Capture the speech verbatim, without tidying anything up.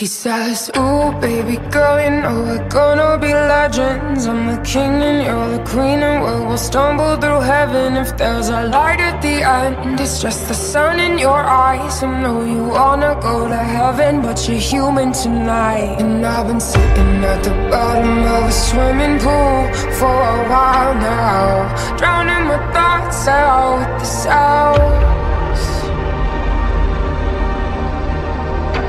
He says, ooh, baby girl, you know we're gonna be legends. I'm the king and you're the queen, and we'll, we'll stumble through heaven. If there's a light at the end, it's just the sun in your eyes. I know you wanna go to heaven, but you're human tonight. And I've been sitting at the bottom of a swimming pool for a while now, drowning my thoughts out with the sound.